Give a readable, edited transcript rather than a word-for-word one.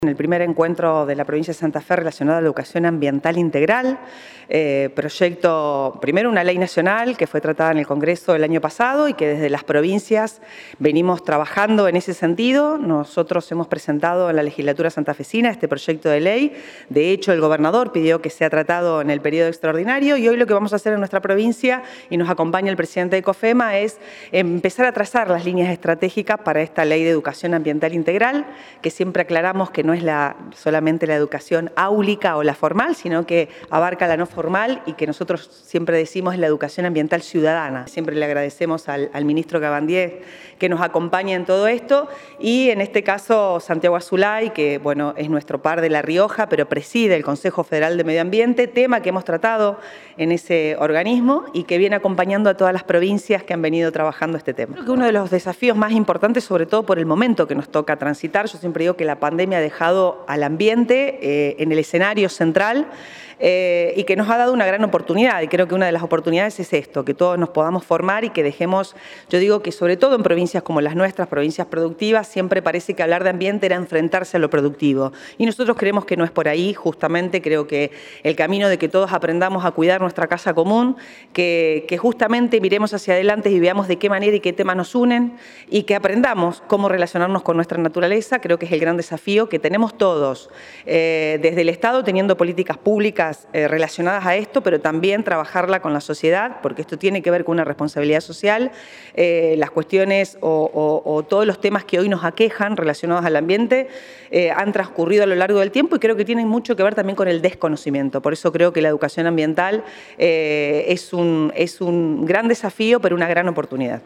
En el primer encuentro de la provincia de Santa Fe relacionado a la educación ambiental integral, proyecto, primero una ley nacional que fue tratada en el Congreso el año pasado y que desde las provincias venimos trabajando en ese sentido. Nosotros hemos presentado en la legislatura santafesina este proyecto de ley. De hecho, el gobernador pidió que sea tratado en el periodo extraordinario y hoy lo que vamos a hacer en nuestra provincia, y nos acompaña el presidente de COFEMA, es empezar a trazar las líneas estratégicas para esta ley de educación ambiental integral, que siempre aclaramos que no es solamente la educación áulica o la formal, sino que abarca la no formal y que nosotros siempre decimos es la educación ambiental ciudadana. Siempre le agradecemos al ministro Cabandier que nos acompañe en todo esto y en este caso Santiago Azulay, que bueno, es nuestro par de La Rioja, pero preside el Consejo Federal de Medio Ambiente, tema que hemos tratado en ese organismo y que viene acompañando a todas las provincias que han venido trabajando este tema. Creo que uno de los desafíos más importantes, sobre todo por el momento que nos toca transitar, yo siempre digo que la pandemia ha dejado al ambiente en el escenario central y que nos ha dado una gran oportunidad, y creo que una de las oportunidades es esto, que todos nos podamos formar y que dejemos, yo digo que sobre todo en provincias como las nuestras, provincias productivas, siempre parece que hablar de ambiente era enfrentarse a lo productivo y nosotros creemos que no es por ahí. Justamente creo que el camino de que todos aprendamos a cuidar nuestra casa común, que justamente miremos hacia adelante y veamos de qué manera y qué temas nos unen y que aprendamos cómo relacionarnos con nuestra naturaleza, creo que es el gran desafío que tenemos todos, desde el Estado teniendo políticas públicas relacionadas a esto, pero también trabajarla con la sociedad, porque esto tiene que ver con una responsabilidad social. Las cuestiones o todos los temas que hoy nos aquejan relacionados al ambiente han transcurrido a lo largo del tiempo y creo que tienen mucho que ver también con el desconocimiento. Por eso creo que la educación ambiental es un gran desafío, pero una gran oportunidad.